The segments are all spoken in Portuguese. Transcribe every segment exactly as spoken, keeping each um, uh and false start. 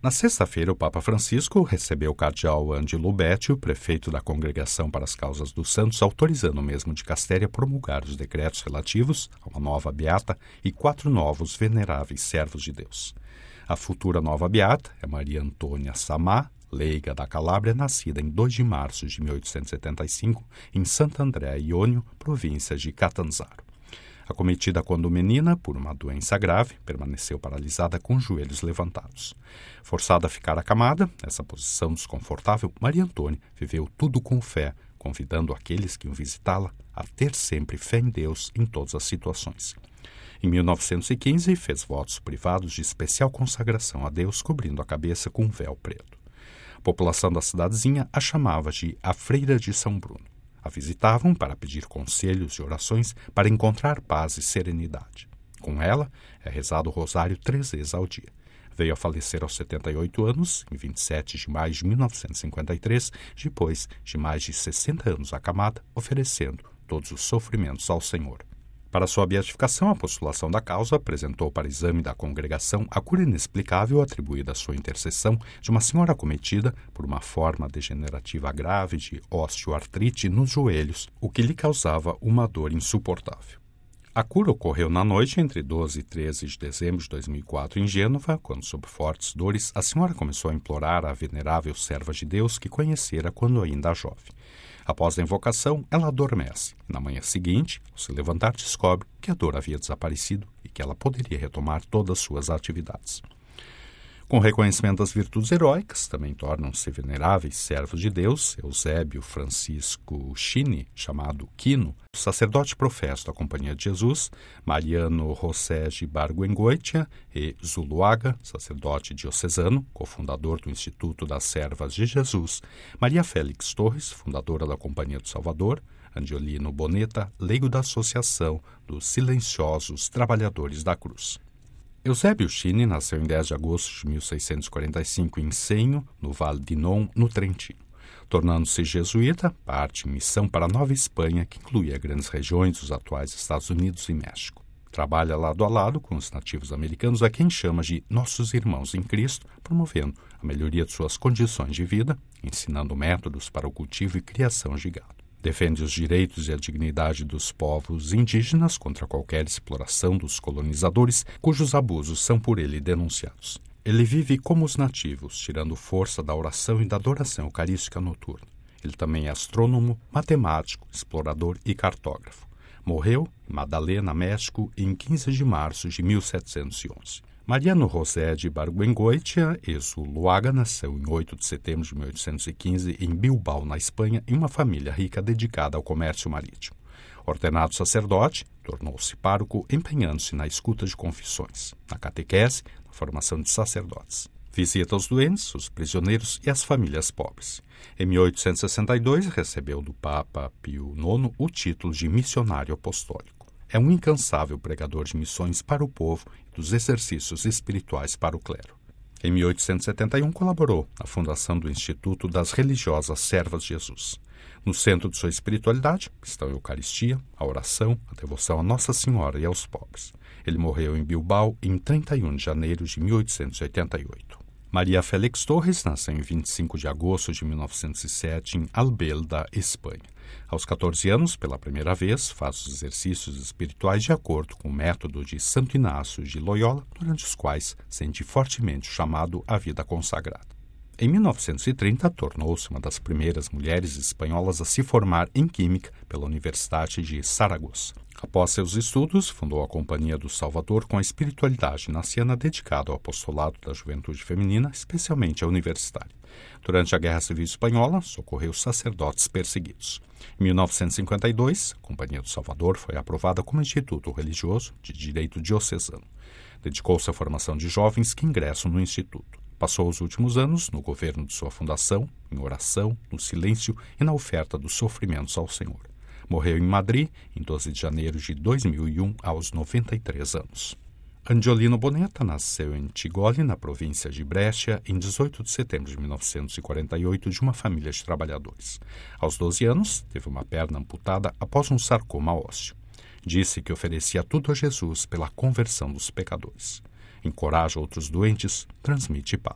Na sexta-feira, o Papa Francisco recebeu o cardeal Angelo Becciu, prefeito da Congregação para as Causas dos Santos, autorizando o mesmo dicastério a promulgar os decretos relativos a uma nova beata e quatro novos veneráveis servos de Deus. A futura nova beata é Maria Antônia Samá, leiga da Calábria, nascida em dois de março de mil oitocentos e setenta e cinco, em Sant'Andrea Ionio, província de Catanzaro. Acometida quando menina por uma doença grave, permaneceu paralisada com os joelhos levantados. Forçada a ficar acamada, nessa posição desconfortável, Maria Antônia viveu tudo com fé, convidando aqueles que iam visitá-la a ter sempre fé em Deus em todas as situações. Em mil novecentos e quinze, fez votos privados de especial consagração a Deus, cobrindo a cabeça com um véu preto. A população da cidadezinha a chamava de a Freira de São Bruno. A visitavam para pedir conselhos e orações para encontrar paz e serenidade. Com ela, é rezado o rosário três vezes ao dia. Veio a falecer aos setenta e oito anos, em vinte e sete de maio de mil novecentos e cinquenta e três, depois de mais de sessenta anos acamada, oferecendo todos os sofrimentos ao Senhor. Para sua beatificação, a postulação da causa apresentou para exame da congregação a cura inexplicável atribuída à sua intercessão de uma senhora acometida por uma forma degenerativa grave de osteoartrite nos joelhos, o que lhe causava uma dor insuportável. A cura ocorreu na noite entre doze e treze de dezembro de dois mil e quatro em Gênova, quando, sob fortes dores, a senhora começou a implorar à venerável serva de Deus que conhecera quando ainda jovem. Após a invocação, ela adormece. Na manhã seguinte, ao se levantar, descobre que a dor havia desaparecido e que ela poderia retomar todas suas atividades. Com o reconhecimento das virtudes heróicas, também tornam-se veneráveis servos de Deus Eusébio Francisco Chini, chamado Quino, sacerdote professo da Companhia de Jesus, Mariano José de Barguengoitia e Zuluaga, sacerdote diocesano, cofundador do Instituto das Servas de Jesus, Maria Félix Torres, fundadora da Companhia do Salvador, Angiolino Bonetta, leigo da Associação dos Silenciosos Trabalhadores da Cruz. Eusébio Chini nasceu em dez de agosto de mil seiscentos e quarenta e cinco em Senho, no Vale di Non, no Trentino. Tornando-se jesuíta, parte em missão para a Nova Espanha, que incluía grandes regiões dos atuais Estados Unidos e México. Trabalha lado a lado com os nativos americanos, a quem chama de nossos irmãos em Cristo, promovendo a melhoria de suas condições de vida, ensinando métodos para o cultivo e criação de gado. Defende os direitos e a dignidade dos povos indígenas contra qualquer exploração dos colonizadores, cujos abusos são por ele denunciados. Ele vive como os nativos, tirando força da oração e da adoração eucarística noturna. Ele também é astrônomo, matemático, explorador e cartógrafo. Morreu em Madalena, México, em quinze de março de mil setecentos e onze. Mariano José de Barguengoitia e Zuluaga nasceu em oito de setembro de mil oitocentos e quinze em Bilbao, na Espanha, em uma família rica dedicada ao comércio marítimo. Ordenado sacerdote, tornou-se pároco, empenhando-se na escuta de confissões, na catequese, na formação de sacerdotes. Visita os doentes, os prisioneiros e as famílias pobres. Em mil oitocentos e sessenta e dois, recebeu do Papa Pio nono o título de missionário apostólico. É um incansável pregador de missões para o povo e dos exercícios espirituais para o clero. Em mil oitocentos e setenta e um, colaborou na fundação do Instituto das Religiosas Servas de Jesus. No centro de sua espiritualidade estão a Eucaristia, a oração, a devoção a Nossa Senhora e aos pobres. Ele morreu em Bilbao em trinta e um de janeiro de mil oitocentos e oitenta e oito. Maria Félix Torres nasceu em vinte e cinco de agosto de mil novecentos e sete em Albelda, Espanha. Aos catorze anos, pela primeira vez, faz os exercícios espirituais de acordo com o método de Santo Inácio de Loyola, durante os quais sente fortemente o chamado à vida consagrada. Em mil novecentos e trinta, tornou-se uma das primeiras mulheres espanholas a se formar em Química pela Universidade de Saragoça. Após seus estudos, fundou a Companhia do Salvador com a espiritualidade naciana dedicada ao apostolado da juventude feminina, especialmente a universitária. Durante a Guerra Civil Espanhola, socorreu sacerdotes perseguidos. Em mil novecentos e cinquenta e dois, a Companhia do Salvador foi aprovada como instituto religioso de direito diocesano. Dedicou-se à formação de jovens que ingressam no instituto. Passou os últimos anos no governo de sua fundação, em oração, no silêncio e na oferta dos sofrimentos ao Senhor. Morreu em Madrid, em doze de janeiro de dois mil e um, aos noventa e três anos. Angiolino Bonetta nasceu em Tigoli, na província de Brescia, em dezoito de setembro de mil novecentos e quarenta e oito, de uma família de trabalhadores. Aos doze anos, teve uma perna amputada após um sarcoma ósseo. Disse que oferecia tudo a Jesus pela conversão dos pecadores. Encoraja outros doentes, transmite paz.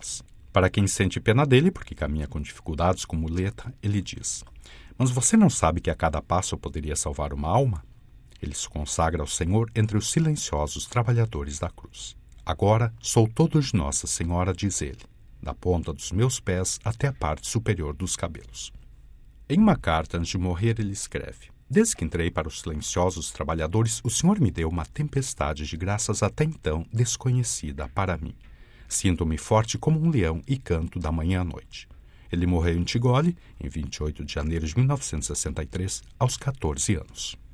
Para quem sente pena dele, porque caminha com dificuldades com muleta, ele diz: mas você não sabe que a cada passo poderia salvar uma alma? Ele se consagra ao Senhor entre os silenciosos trabalhadores da cruz. Agora sou todo de Nossa Senhora, diz ele, da ponta dos meus pés até a parte superior dos cabelos. Em uma carta antes de morrer, ele escreve: desde que entrei para os silenciosos trabalhadores, o Senhor me deu uma tempestade de graças até então desconhecida para mim. Sinto-me forte como um leão e canto da manhã à noite. Ele morreu em Tigoli, em vinte e oito de janeiro de mil novecentos e sessenta e três, aos quatorze anos.